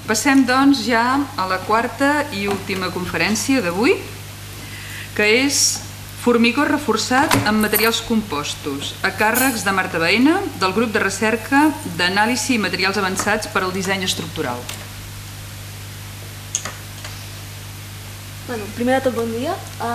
Passem, doncs, ja a la quarta i última conferència d'avui, que és formigó reforçat amb materials compostos, a càrrecs de Marta Baena, del grup de recerca d'anàlisi i materials avançats per al disseny estructural. Primer de tot, bon dia.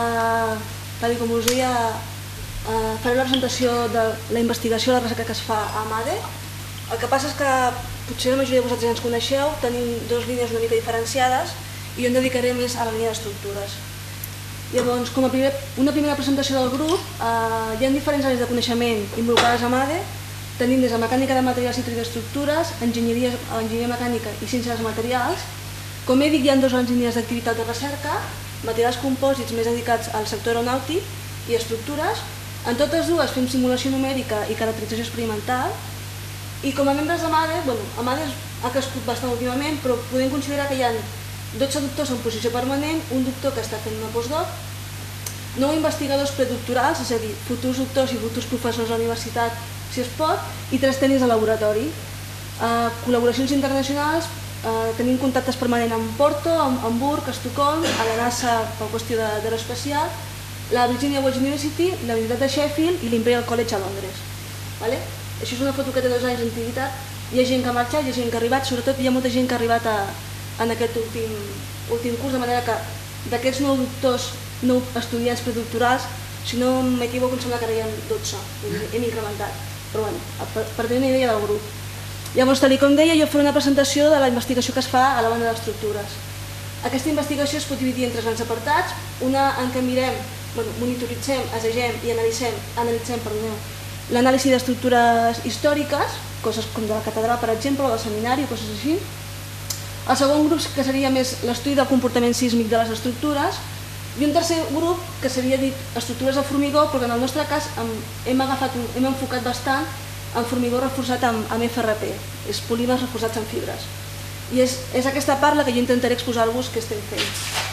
Tal com us deia, faré la presentació de la investigació de la recerca que es fa a AMADE. El que passa és que potser la majoria de vosaltres ja ens coneixeu, tenim dues línies una mica diferenciades i jo em dedicaré més a la línia d'estructures. Llavors, com a una primera presentació del grup, hi ha diferents àrees de coneixement involucrades a AMADE. Tenim des de mecànica de materials i d'estructures, enginyeria mecànica i ciències dels materials. Com he dit, hi ha dues grans línies d'activitat de recerca, materials compòsits més dedicats al sector aeronàutic i estructures. En totes dues fem simulació numèrica i caracterització experimental. I com a membres d'AMADE, AMADE ha crescut bastant últimament, però podem considerar que hi ha 12 doctors en posició permanent, un doctor que està fent una postdoc, 9 investigadors predoctorals, és a dir, futurs doctors i futurs professors a la universitat, si es pot, i 3 tècnics de laboratori. Col·laboracions internacionals, tenim contactes permanents amb Porto, amb Hamburg, Estocolm, a la NASA per qüestió d'aeroespacial, la Virginia Woolf University, la Universitat de Sheffield i l'Imperial College a Londres. Això és una foto que té 2 anys d'antiguitat. Hi ha gent que ha marxat, hi ha gent que ha arribat, sobretot hi ha molta gent que ha arribat en aquest últim curs, de manera que d'aquests 9 doctors, 9 estudiants predoctorals, si no m'equivoco, em sembla que ara hi ha 12, hem incrementat, però bé, per tenir una idea del grup. Llavors, tal com deia, jo faré una presentació de la investigació que es fa a la banda d'estructures. Aquesta investigació es pot dividir en 3 grans apartats, una en què monitoritzem, assagem i analitzem l'anàlisi d'estructures històriques, coses com de la catedral, per exemple, o del seminari, o coses així. El segon grup que seria més l'estudi del comportament sísmic de les estructures i un tercer grup que seria dit estructures de formigó, però en el nostre cas hem enfocat bastant en formigó reforçat amb FRP, és polímers reforçats en fibres. I és aquesta part la que jo intentaré exposar-vos què estem fent.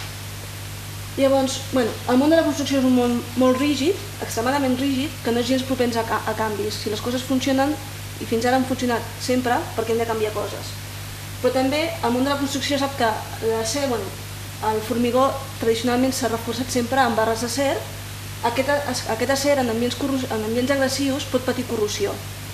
Llavors, el món de la construcció és un món molt rígid, extremadament rígid, que no és gens propens a canvis. Si les coses funcionen, i fins ara han funcionat sempre, perquè hem de canviar coses. Però també el món de la construcció sap que el formigó tradicionalment s'ha reforçat sempre amb barres d'acer. Aquest acer en ambients agressius pot patir corrosió.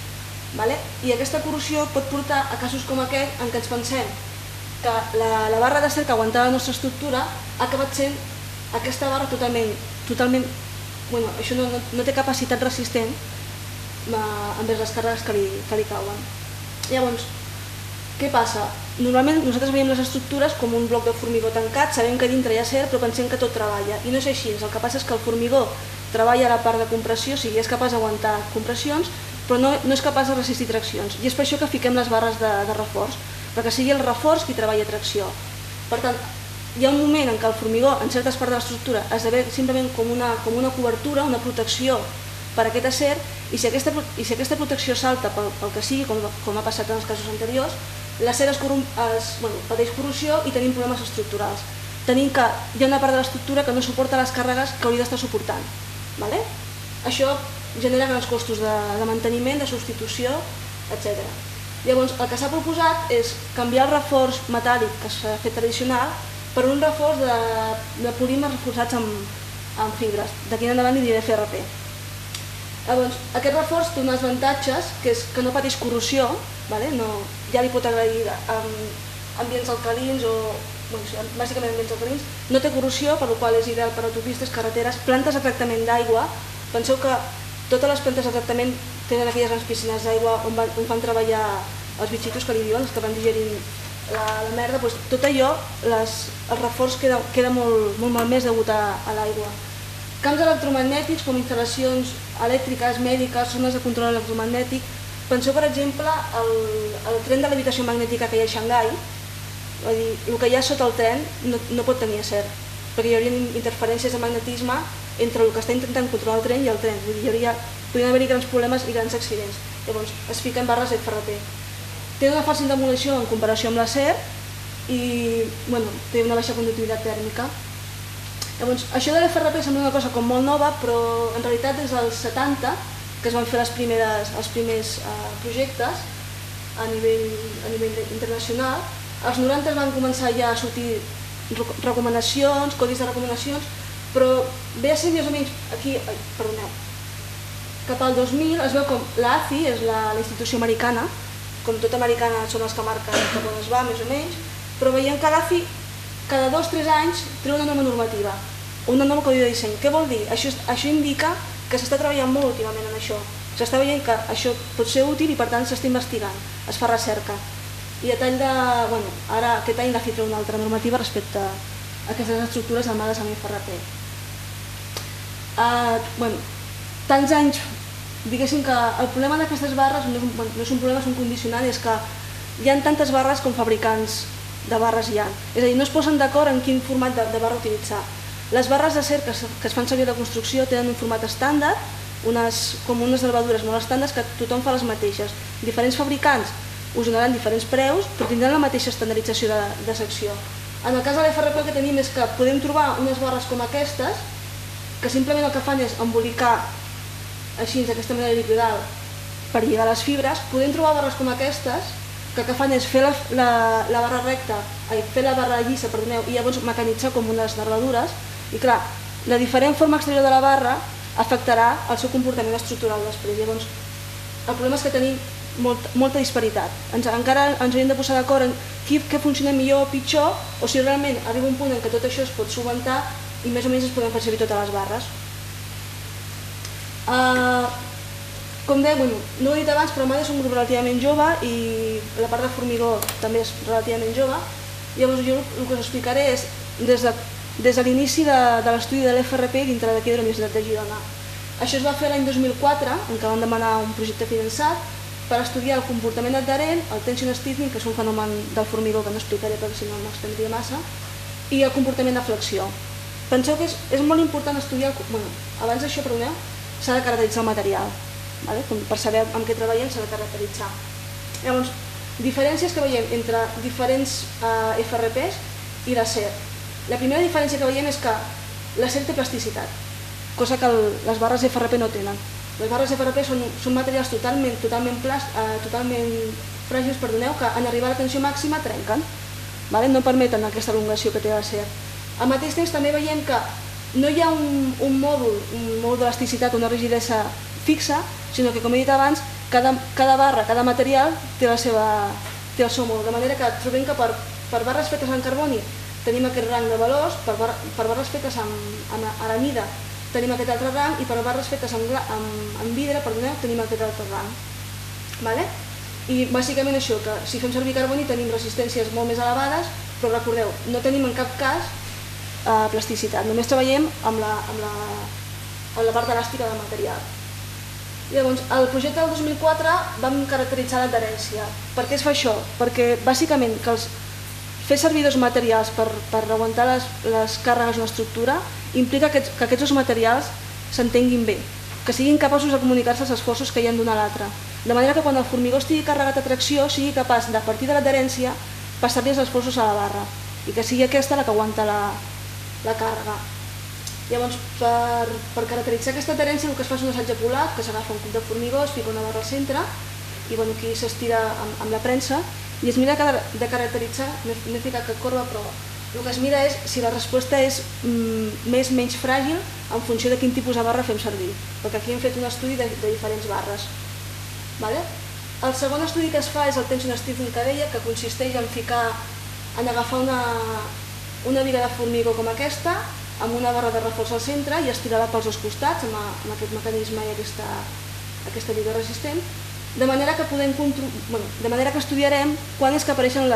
I aquesta corrosió pot portar a casos com aquest en què ens pensem que la barra d'acer que aguantava la nostra estructura ha acabat sent aquesta barra totalment... Això no té capacitat resistent envers les càrregues que li cauen. Llavors, què passa? Normalment nosaltres veiem les estructures com un bloc de formigó tancat, sabem que dintre hi ha acer, però pensem que tot treballa. I no és així, el que passa és que el formigó treballa a la part de compressió, o sigui, és capaç d'aguantar compressions, però no és capaç de resistir traccions. I és per això que fiquem les barres de reforç, perquè sigui el reforç qui treballa tracció. Per tant, hi ha un moment en què el formigó, en certes parts de l'estructura, esdevé simplement com una cobertura, una protecció per a aquest acer, i si aquesta protecció salta pel que sigui, com ha passat en els casos anteriors, l'acer pateix corrosió i tenim problemes estructurals. Tenim que hi ha una part de l'estructura que no suporta les càrregues que hauria d'estar suportant. Això genera grans costos de manteniment, de substitució, etc. Llavors, el que s'ha proposat és canviar el reforç metàl·lic que s'ha fet tradicional per un reforç de polímers reforçats amb fibres. D'aquí en endavant li diré FRP. Llavors, aquest reforç té uns avantatges, que és que no pateix corrosió, ja li pot agrair ambients alcalins o bàsicament ambients alcalins, no té corrosió, per la qual és ideal per autopistes, carreteres, plantes de tractament d'aigua. Penseu que totes les plantes de tractament tenen aquelles grans piscines d'aigua on fan treballar els bitxitos que li diuen, els que van digerint la merda. Tot allò, el reforç queda molt malmès degut a l'aigua. Camps electromagnètics com instal·lacions elèctriques, mèdiques, zones de control electromagnètic. Penseu, per exemple, el tren de levitació magnètica que hi ha a Xangai. El que hi ha sota el tren no pot tenir acer, perquè hi haurien interferències de magnetisme entre el que està intentant controlar el tren i el tren. Podrien haver-hi grans problemes i grans accidents. Llavors, es fiquen barres de FRP. Té una fàcil demolició en comparació amb l'acer i té una baixa conductivitat tèrmica. Llavors, això de l'FRP sembla una cosa com molt nova, però en realitat des dels 70 que es van fer els primers projectes a nivell internacional, Als 90 van començar ja a sortir recomanacions, codis de recomanacions, però ve a ser més o menys aquí, perdoneu, cap al 2000 es veu com l'ACI, és la institució americana, com tota americana són els que marquen cap on es va, més o menys, però veiem que l'ACI cada 2 o 3 anys treu una norma normativa, una nova codi de disseny. Què vol dir? Això indica que s'està treballant molt últimament en això. S'està veient que això pot ser útil i per tant s'està investigant, es fa recerca. I a tall de... Bueno, ara aquest any l'ACI treu una altra normativa respecte a aquestes estructures armades amb FRP. Bueno, tants anys, diguéssim que el problema d'aquestes barres no és un problema, és un condicionant, és que hi ha tantes barres com fabricants de barres hi ha. És a dir, no es posen d'acord en quin format de barra utilitzar. Les barres d'acer que es fan servir de construcció tenen un format estàndard, com unes nervadures molt estàndards que tothom fa les mateixes. Diferents fabricants us donaran diferents preus, però tindran la mateixa estandardització de secció. En el cas de l'FRP el que tenim és que podem trobar unes barres com aquestes, que simplement el que fan és embolicar així d'aquesta manera helicoidal per lligar les fibres. Podem trobar barres com aquestes, que el que fan és fer la barra recta, fer la barra llisa, perdoneu, i llavors mecanitzar com unes nervadures. I clar, la diferent forma exterior de la barra afectarà el seu comportament estructural després. Llavors, el problema és que tenim molta disparitat. Encara ens hauríem de posar d'acord en què funciona millor o pitjor, o si realment arriba un punt en què tot això es pot solventar i més o menys es poden fer servir totes les barres. Com deia, no ho he dit abans, però MADE és un grup relativament jove i la part de formigó també és relativament jove. Llavors jo el que us explicaré és des de l'inici de l'estudi de l'FRP dintre d'aquí de la Universitat de Girona. Això es va fer l'any 2004, en què van demanar un projecte finançat per estudiar el comportament adherent, el tension stiffening, que és un fenomen del formigó que no explicaré perquè si no m'extendria massa, i el comportament de flexió. Penseu que és molt important estudiar... Abans d'això, perdoneu, s'ha de caracteritzar el material. Per saber amb què treballem s'ha de caracteritzar. Llavors, diferències que veiem entre diferents FRPs i l'acer. La primera diferència que veiem és que l'acer té plasticitat, cosa que les barres FRP no tenen. Les barres FRP són materials totalment fràgils, que en arribar a la tensió màxima trenquen. No permeten aquesta elongació que té l'acer. Al mateix temps també veiem que no hi ha un mòdul d'elasticitat, una rigidesa fixa, sinó que, com he dit abans, cada barra, cada material té el seu mòdul, de manera que trobem que per barres fetes en carboni tenim aquest rang de valors, per barres fetes amb aramida tenim aquest altre rang i per barres fetes amb vidre tenim aquest altre rang. I bàsicament això, que si fem servir carboni tenim resistències molt més elevades, però recordeu, no tenim en cap cas plasticitat, només treballem amb la part elàstica del material. Llavors, al projecte del 2004 vam caracteritzar l'adherència. Per què es fa això? Perquè bàsicament fer servir dos materials per aguantar les càrregues d'una estructura implica que aquests dos materials s'entenguin bé, que siguin capaços de comunicar-se els esforços que hi ha d'un a l'altre, de manera que quan el formigó estigui carregat a tracció sigui capaç de, a partir de l'adherència, passar-li els esforços a la barra i que sigui aquesta la que aguanta la càrrega. Llavors, per caracteritzar aquesta adherència el que es fa és un assatge polat, que s'agafa un cub de formigó, es fica una barra al centre i aquí s'estira amb la premsa i es mira de caracteritzar, no he ficat cap corba, però el que es mira és si la resposta és més o menys fràgil en funció de quin tipus de barra fem servir, perquè aquí hem fet un estudi de diferents barres. El segon estudi que es fa és el tension stiffening que deia, que consisteix en agafar una viga de formigó com aquesta, amb una barra de reforç al centre i estirar-la pels dos costats amb aquest mecanisme i aquesta viga resistent, de manera que estudiarem quan és que apareixen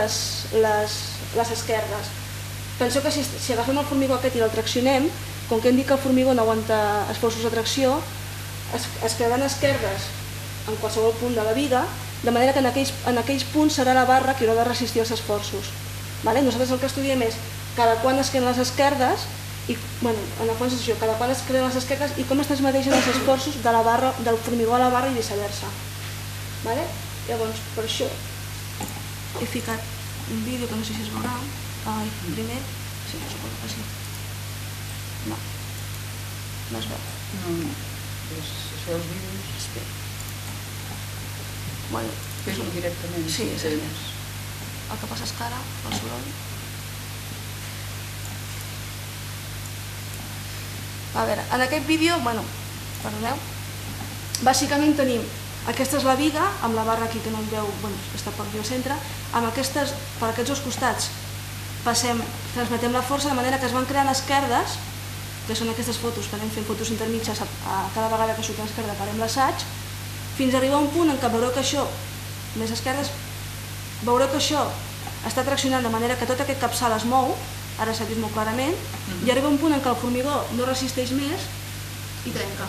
les esquerdes. Penseu que si agafem el formigó aquest i el traccionem, com que hem dit que el formigó no aguanta esforços de tracció, es quedaran esquerdes en qualsevol punt de la viga, de manera que en aquells punts serà la barra que haurà de resistir els esforços. Nosaltres el que estudiem és cada quan es creen les esquerdes i, en el fons és això, cada quan es creen les esquerdes i com es transmeteixen els esforços del formigó a la barra i viceversa. Llavors, per això he ficat un vídeo que no sé si es veurà. Primer, sí, suposo que sí. No es veu. No, això els vídeos... Espera. Fes-ho directament. Sí, és més. el que passa és que ara, el soroll... A veure, en aquest vídeo, perdoneu, bàsicament tenim, aquesta és la viga, amb la barra aquí que no en veu, està per aquí al centre, per aquests dos costats transmetem la força de manera que es van creant esquerdes, que són aquestes fotos, que anem fent fotos intermitges a cada vegada que surt a l'esquerda parem l'assaig, fins a arribar a un punt en què veureu que això, més esquerdes, veureu que això està traccionant de manera que tot aquest capçal es mou, ara s'ha vist molt clarament, i arriba un punt en què el formigó no resisteix més i trenca.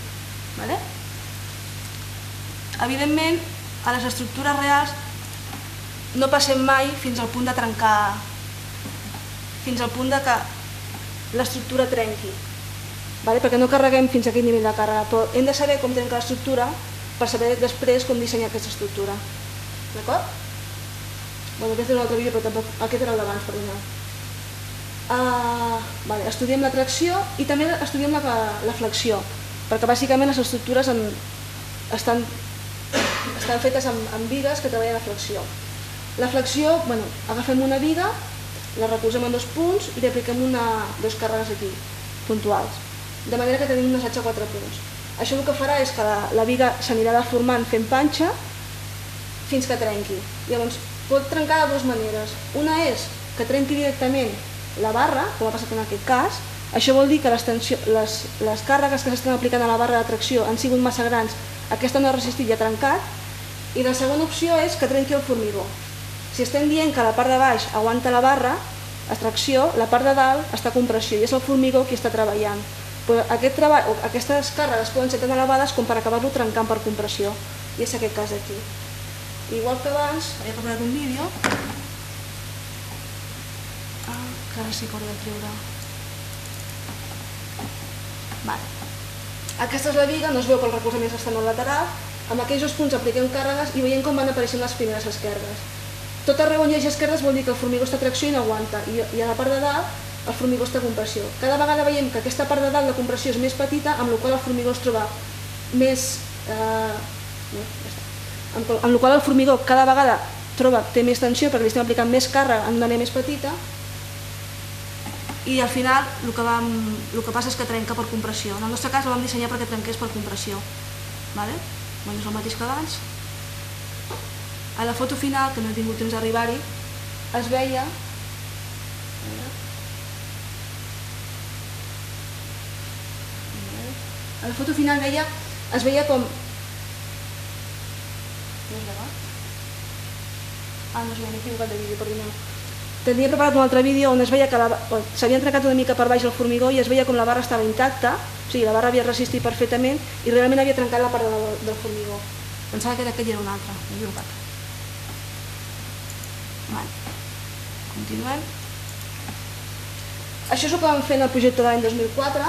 Evidentment, a les estructures reals no passem mai fins al punt de trencar, fins al punt de que l'estructura trenqui, perquè no carreguem fins a aquest nivell de càrrega, però hem de saber com trencar l'estructura per saber després com dissenyar aquesta estructura. D'acord? Aquest és un altre vídeo, però tampoc aquest era el d'abans, perdoneu. Estudiem la tracció i també estudiem la flexió, perquè bàsicament les estructures estan fetes amb bigues que treballen a flexió. La flexió, agafem una viga, la recolzem en 2 punts i li apliquem 2 càrregues aquí, puntuals, de manera que tenim un assaig a 4 punts. Això el que farà és que la viga s'anirà deformant fent panxa fins que trenqui. Llavors, pot trencar de 2 maneres. Una és que trenqui directament la barra, com ha passat en aquest cas. Això vol dir que les càrregues que s'estan aplicant a la barra de tracció han sigut massa grans, aquesta no ha resistit i ha trencat. I la segona opció és que trenqui el formigó. Si estem dient que la part de baix aguanta la barra, la tracció, la part de dalt està a compressió i és el formigó qui està treballant. Però aquestes càrregues poden ser tan elevades com per acabar-lo trencant per compressió, i és aquest cas aquí. Igual que abans, havia preparat un vídeo, que ara sí que hauré de treure. Aquesta és la viga, no es veu pel recolzament external lateral, amb aquells 2 punts apliquem càrregues i veiem com van apareixent les primeres esquerdes. Tot arreu on hi hagi esquerdes vol dir que el formigó està a tracció i no aguanta, i a la part de dalt el formigó està a compressió. Cada vegada veiem que aquesta part de dalt de compressió és més petita, amb la qual el formigó es troba més... amb la qual el formigó cada vegada té més tensió perquè li estem aplicant més càrrega en una àrea més petita, i al final el que passa és que trenca per compressió. En el nostre cas la vam dissenyar perquè trenqués per compressió. És el mateix que abans. A la foto final, que no he tingut temps d'arribar-hi, es veia... A la foto final es veia com... No es veu? No es veu, m'he equivocat de vídeo, perdoneu. Tenia preparat un altre vídeo on es veia que s'havia trencat una mica per baix el formigó i es veia com la barra estava intacta, o sigui, la barra havia resistit perfectament i realment havia trencat la part del formigó. Pensava que aquell era un altre, m'he equivocat. Continuem. Això és el que vam fer en el projecte de l'any 2004.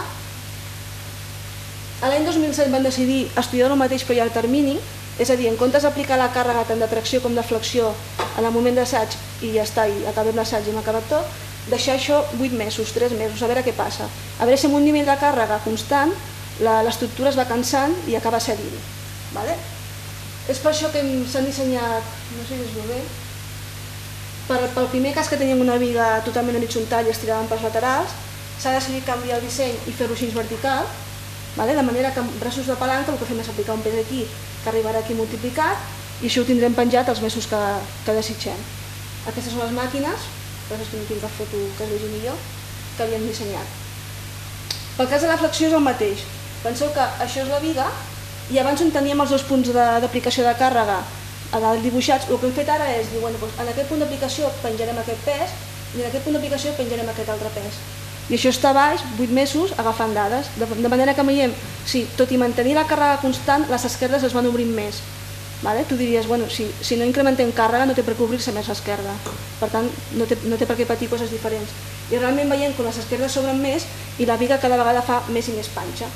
L'any 2007 van decidir estudiar el mateix però ja al termini, és a dir, en comptes d'aplicar la càrrega tant de tracció com de flexió en el moment d'assaig i ja està, i acabem l'assaig i hem acabat tot, deixar això 8 mesos, 3 mesos, a veure què passa. A veure si amb un nivell de càrrega constant l'estructura es va cansant i acaba cedint. És per això que s'han dissenyat, no sé si es veu bé, pel primer cas que teníem una viga totalment horitzontal i estirada pels laterals, s'ha decidit canviar el disseny i fer-lo així vertical, de manera que amb braços de palanca el que fem és aplicar un pes aquí que arribarà aquí multiplicat i això ho tindrem penjat els mesos que desitgem. Aquestes són les màquines, però és que no tinc cap foto que es vegi millor, que havíem dissenyat. Pel cas de la flexió és el mateix. Penseu que això és la viga i abans on teníem els 2 punts d'aplicació de càrrega a dalt dibuixats, el que hem fet ara és dir, en aquest punt d'aplicació penjarem aquest pes i en aquest punt d'aplicació penjarem aquest altre pes. I això està a baix, 8 mesos, agafant dades, de manera que veiem, sí, tot i mantenir la càrrega constant, les esquerdes es van obrint més. Tu diries, si no incrementem càrrega no té per què obrir-se més l'esquerda, per tant no té per què patir coses diferents. I realment veiem que les esquerdes s'obren més i la viga cada vegada fa més i més panxa.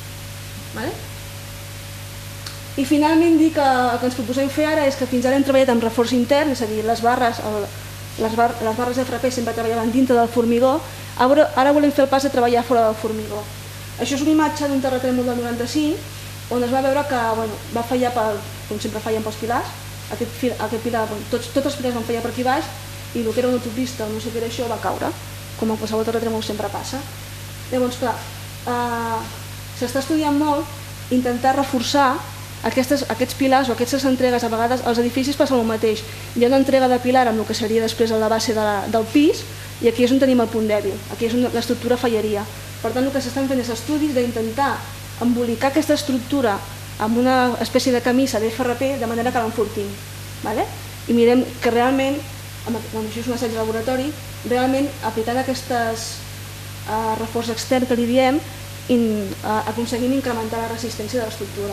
I finalment dir que el que ens proposem fer ara és que fins ara hem treballat amb reforç intern, és a dir, les barres FRP sempre treballaven dintre del formigó, ara volem fer el pas de treballar fora del formigó. Això és una imatge d'un terratrèmol del 95, on es va veure que va fallar, com sempre fallen pels pilars, aquest pilar, tots els pilars van fallar per aquí baix, i el que era una autopista o no sé què era això va caure, com en qualsevol terratrèmol sempre passa. Llavors, clar, s'està estudiant molt intentar reforçar aquests pilars o aquestes entregues. A vegades als edificis passa el mateix, hi ha una entrega de pilar amb el que seria després a la base del pis i aquí és on tenim el punt dèbil, aquí és on l'estructura fallaria. Per tant, el que s'estan fent és estudis d'intentar embolicar aquesta estructura amb una espècie de camisa d'FRP de manera que l'enfortim. I mirem que realment, això és un assaig de laboratori, realment aplicant aquestes reforç extern que li diem, aconseguim incrementar la resistència de l'estructura.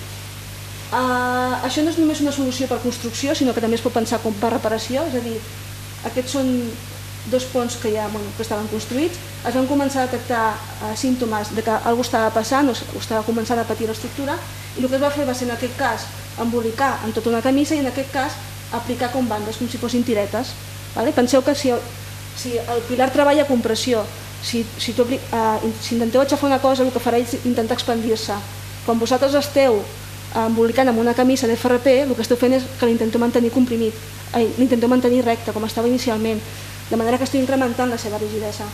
Això no és només una solució per construcció, sinó que també es pot pensar com per reparació, és a dir, aquests són dos ponts que estaven construïts, es van començar a detectar símptomes de que alguna cosa estava passant o estava començant a patir l'estructura i el que es va fer va ser en aquest cas embolicar en tota una camisa i en aquest cas aplicar com bandes, com si fossin tiretes. Penseu que si el pilar treballa a compressió, si intenteu aixafar una cosa el que farà és intentar expandir-se. Quan vosaltres esteu embolicant amb una camisa d'FRP el que esteu fent és que l'intenteu mantenir comprimit, l'intenteu mantenir recte com estava inicialment, de manera que esteu incrementant la seva rigidesa.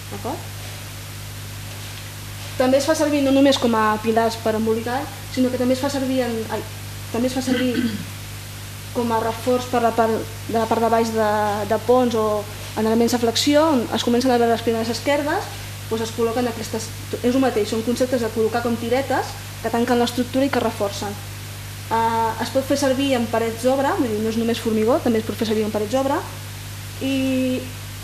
També es fa servir no només com a pilars per embolicar, sinó que també es fa servir com a reforç per la part de baix de ponts o en elements de flexió, on es comencen a veure les primeres esquerdes, es col·loquen aquestes... És el mateix, són conceptes de col·locar com tiretes que tanquen l'estructura i que reforcen. Es pot fer servir en parets d'obra, no és només formigó, també es pot fer servir en parets d'obra, i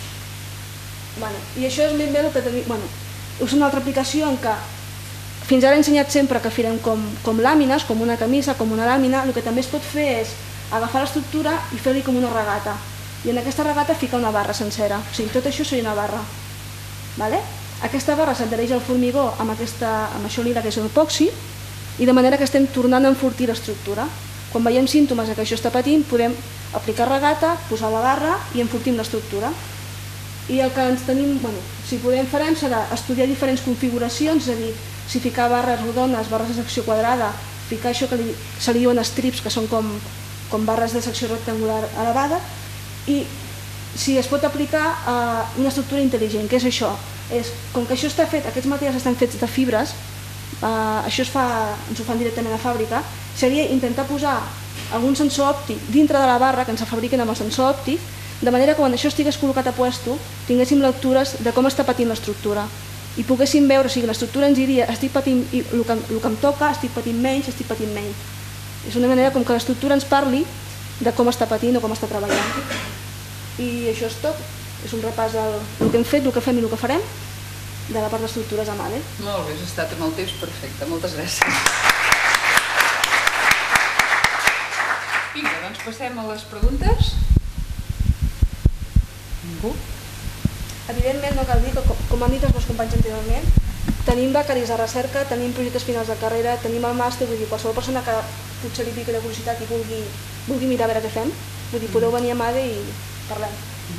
això és ben bé el que tenim... És una altra aplicació en què fins ara he ensenyat sempre que firem com làmines, com una camisa, com una làmina. El que també es pot fer és agafar l'estructura i fer-li com una regata i en aquesta regata ficar una barra sencera, o sigui, tot això seria una barra. Aquesta barra s'adhereix al formigó amb això lila que és l'epoxi i de manera que estem tornant a enfortir l'estructura. Quan veiem símptomes que això està patint podem aplicar regata, posar la barra i enfortim l'estructura. I el que ens tenim, si podem farem serà estudiar diferents configuracions, és a dir, si ficar barres rodones, barres de secció quadrada, ficar això que se li diuen strips, que són com barres de secció rectangular elevada, i si es pot aplicar una estructura intel·ligent, que és això, com que això està fet, aquests materials estan fets de fibres, això ens ho fan directament a fàbrica, seria intentar posar algun sensor òptic dintre de la barra, que ens fabriquen amb el sensor òptic, de manera que quan això estigués col·locat a puesto tinguéssim lectures de com està patint l'estructura i poguéssim veure, o sigui, l'estructura ens diria estic patint, el que em toca, estic patint menys, estic patint menys. És una manera com que l'estructura ens parli de com està patint o com està treballant. I això és tot, és un repàs del que hem fet, el que fem i el que farem de la part d'estructures a MADE. Molt bé, has estat amb el temps perfecte, moltes gràcies. Vinga, doncs passem a les preguntes. Ningú? Evidentment no cal dir que, com han dit els meus companys anteriorment, tenim becaris de recerca, tenim projectes finals de carrera, tenim el màster, vull dir, qualsevol persona que potser li piqui la curiositat i vulgui mirar a veure què fem, vull dir, podeu venir a MADE i parlem.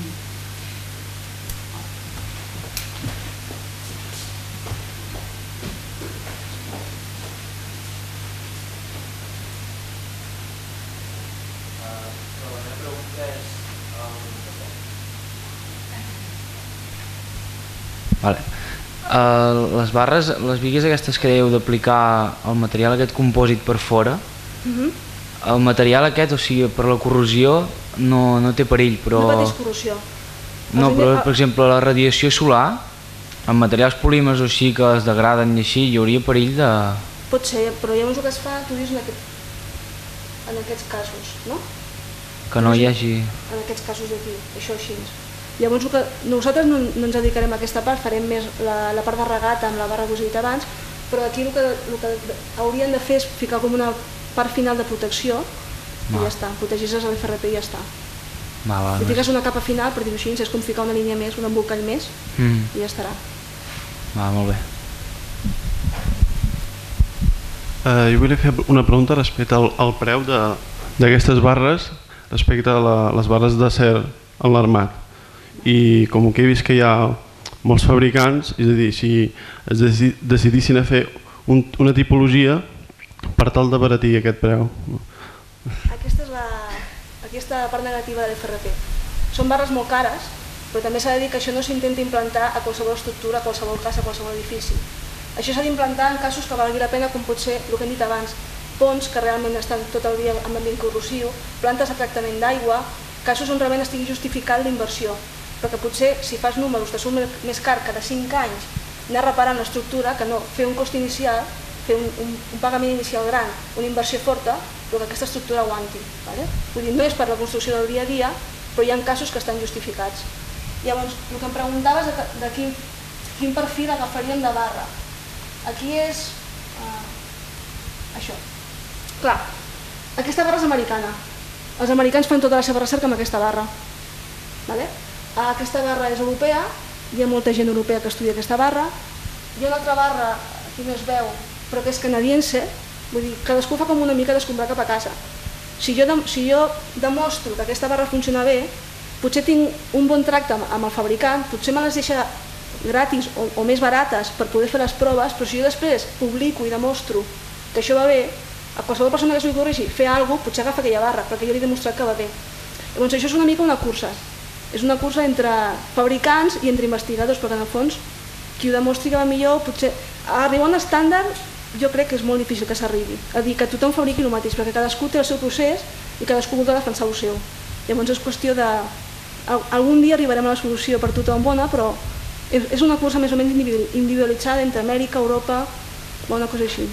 Les barres, les bigues aquestes que dèieu d'aplicar el material aquest compòsit per fora, el material aquest, o sigui, per la corrosió no té perill, però... No pateix corrosió. No, però per exemple la radiació solar, amb materials polímers o així que es degraden i així, hi hauria perill de... Pot ser, però llavors el que es fa, tu dius en aquests casos, no? Que no hi hagi... En aquests casos d'aquí, això així. Llavors nosaltres no ens dedicarem a aquesta part, farem més la part de regata amb la barra que us he dit abans, però aquí el que haurien de fer és ficar com una part final de protecció i ja està, protegir-se a l'FRP i ja està. Si fiques una capa final, per dir-ho així, és com ficar una línia més, un embolcall més i ja estarà. Molt bé. Jo volia fer una pregunta respecte al preu d'aquestes barres respecte a les barres d'acer enlarmat. I com que he vist que hi ha molts fabricants, és a dir, si es decidissin a fer una tipologia per tal d'abaratir aquest preu. Aquesta és la part negativa de l'FRP. O són barres molt cares, però també s'ha de dir que això no s'intenta implantar a qualsevol estructura, a qualsevol casa, a qualsevol edifici. Això s'ha d'implantar en casos que valgui la pena, com pot ser el que hem dit abans, ponts que realment estan tot el dia en ambient corrosiu, plantes de tractament d'aigua, casos on realment estigui justificat la inversió, perquè potser si fas números de surt més car cada 5 anys anar reparant l'estructura, que no fer un cost inicial, fer un pagament inicial gran, una inversió forta, però que aquesta estructura aguanti. Vull dir, no és per la construcció del dia a dia, però hi ha casos que estan justificats. Llavors, el que em preguntaves de quin perfil agafaríem de barra. Aquí és això. Clar, aquesta barra és americana. Els americans fan tota la seva recerca amb aquesta barra. Aquesta barra és europea, hi ha molta gent europea que estudia aquesta barra. Hi ha una altra barra, aquí no es veu, però que és canadiense, vull dir, cadascú fa com una mica d'escombrar cap a casa. Si jo demostro que aquesta barra funciona bé, potser tinc un bon tracte amb el fabricant, potser me les deixa gratis o més barates per poder fer les proves, però si jo després publico i demostro que això va bé, a qualsevol persona que s'ho corregi fer alguna cosa, potser agafa aquella barra, perquè jo li he demostrat que va bé. Llavors això és una mica una cursa. És una cursa entre fabricants i entre investigadors, perquè en el fons qui ho demostri que va millor, potser arribar a un estàndard jo crec que és molt difícil que s'arribi. A dir que tothom fabriqui el mateix, perquè cadascú té el seu procés i cadascú voldrà defensar el seu. Llavors és qüestió de... Algun dia arribarem a la solució per tothom bona, però és una cursa més o menys individualitzada entre Amèrica, Europa, una cosa així.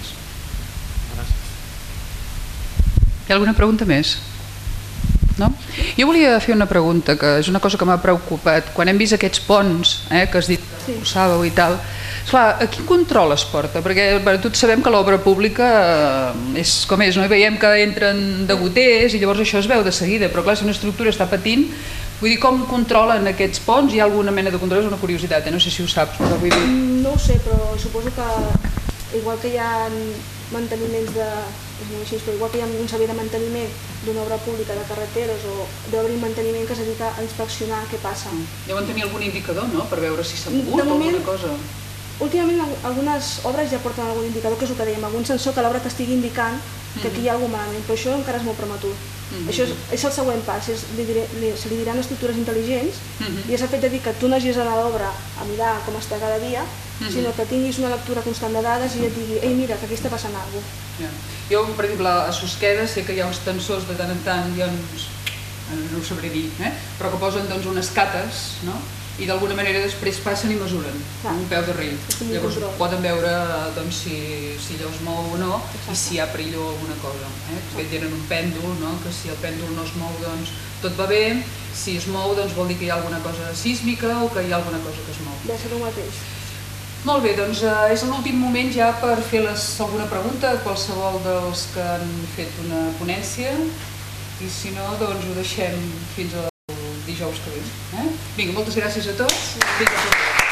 Hi ha alguna pregunta més? No? Jo volia fer una pregunta, que és una cosa que m'ha preocupat. Quan hem vist aquests ponts, que has dit que ho sàveu i tal, esclar, a quin control es porta? Perquè tots sabem que l'obra pública és com és, no? I veiem que entren degoters i llavors això es veu de seguida, però clar, si una estructura està patint, vull dir, com controlen aquests ponts? Hi ha alguna mena de control? És una curiositat, no sé si ho saps, però vull dir... No ho sé, però suposo que igual que hi ha manteniments igual que hi ha un servei de manteniment d'una obra pública de carreteres o d'obra i manteniment que es dedica a inspeccionar què passa. Deuen tenir algun indicador, no?, per veure si s'ha mogut o alguna cosa. Últimament algunes obres ja porten algun indicador, que és el que dèiem, algun sensor que l'obra t'estigui indicant que aquí hi ha alguna malament, però això encara és molt prematur. Això és el següent pas, se li diran estructures intel·ligents i és el fet de dir que tu no hagis d'anar a l'obra a mirar com està cada dia, sinó que tinguis una lectura constant de dades i et digui, ei, mira, que aquí està passant alguna cosa. Jo, per exemple, a Susqueda sé que hi ha uns tensors de tant en tant, jo no ho sabré dir, però que posen unes cates, i d'alguna manera després passen i mesuren un peu de riu. Llavors poden veure si allò es mou o no i si hi ha perill o alguna cosa. Perquè tenen un pèndol, que si el pèndol no es mou tot va bé, si es mou vol dir que hi ha alguna cosa sísmica o que hi ha alguna cosa que es mou. Deu ser el mateix. Molt bé, doncs és l'últim moment ja per fer alguna pregunta a qualsevol dels que han fet una ponència i si no, doncs ho deixem fins al dijous que ve. Vinga, moltes gràcies a tots.